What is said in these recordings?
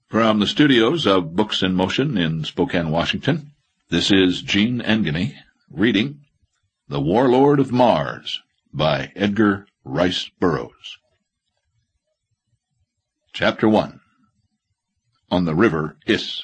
From the studios of Books in Motion in Spokane, Washington, this is Gene Engany reading The Warlord of Mars by Edgar Rice Burroughs. Chapter 1. On the River Is.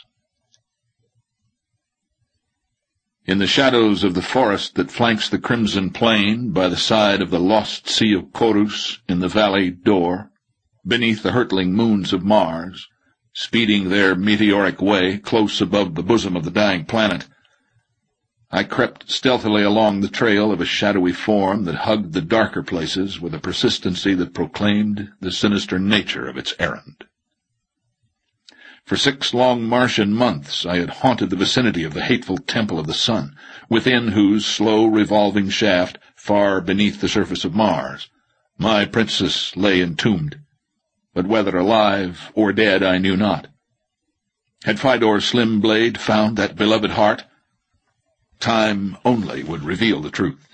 In the shadows of the forest that flanks the crimson plain by the side of the lost sea of Corus in the valley Dor, beneath the hurtling moons of Mars, speeding their meteoric way close above the bosom of the dying planet, I crept stealthily along the trail of a shadowy form that hugged the darker places with a persistency that proclaimed the sinister nature of its errand. For 6 long Martian months I had haunted the vicinity of the hateful Temple of the Sun, within whose slow revolving shaft, far beneath the surface of Mars, my princess lay entombed. But whether alive or dead I knew not. Had Fidor's slim blade found that beloved heart? Time only would reveal the truth.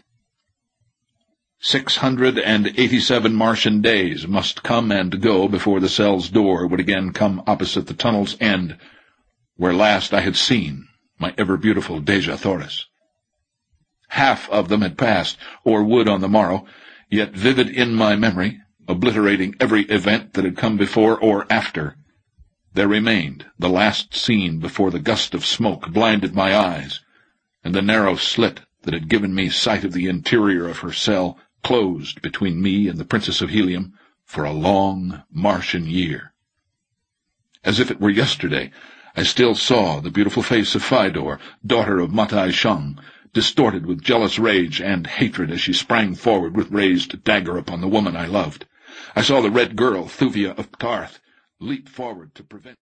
687 Martian days must come and go before the cell's door would again come opposite the tunnel's end, where last I had seen my ever-beautiful Dejah Thoris. Half of them had passed, or would on the morrow, yet vivid in my memory, obliterating every event that had come before or after, there remained the last scene before the gust of smoke blinded my eyes, and the narrow slit that had given me sight of the interior of her cell closed between me and the Princess of Helium for a long Martian year. As if it were yesterday, I still saw the beautiful face of Fidor, daughter of Matai Shang, distorted with jealous rage and hatred as she sprang forward with raised dagger upon the woman I loved. I saw the red girl, Thuvia of Ptarth, leap forward to prevent